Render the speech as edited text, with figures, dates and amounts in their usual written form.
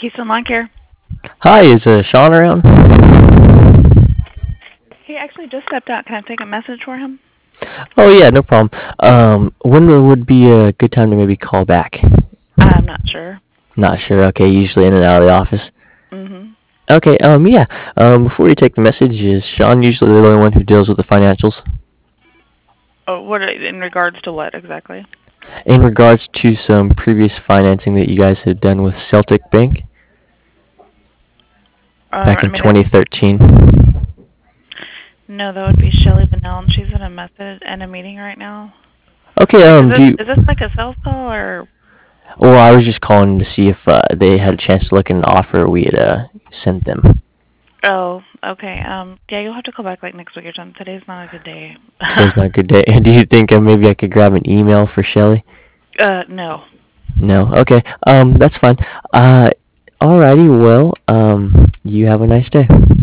Keystone Lawn Care. Hi, is Sean around? He actually just stepped out. Can I take a message for him? Oh yeah, no problem. When would be a good time to maybe call back? I'm not sure. Not sure. Okay, usually in and out of the office. Mm-hmm. Okay. Yeah. Before you take the message, is Sean usually the only one who deals with the financials? Oh, in regards to what exactly? In regards to some previous financing that you guys had done with Celtic Bank back I in mean, 2013. no, that would be Shelly Vanell, and she's in a meeting right now. Okay. Is Do this you? is this like a sales call or? Well, I was just calling to see if they had a chance to look at an offer we had sent them. Oh, okay. Yeah, you'll have to call back like next week or something. Today's not a good day. Today's not a good day. Do you think maybe I could grab an email for Shelly? No. No. Okay. That's fine. Alrighty. Well, you have a nice day.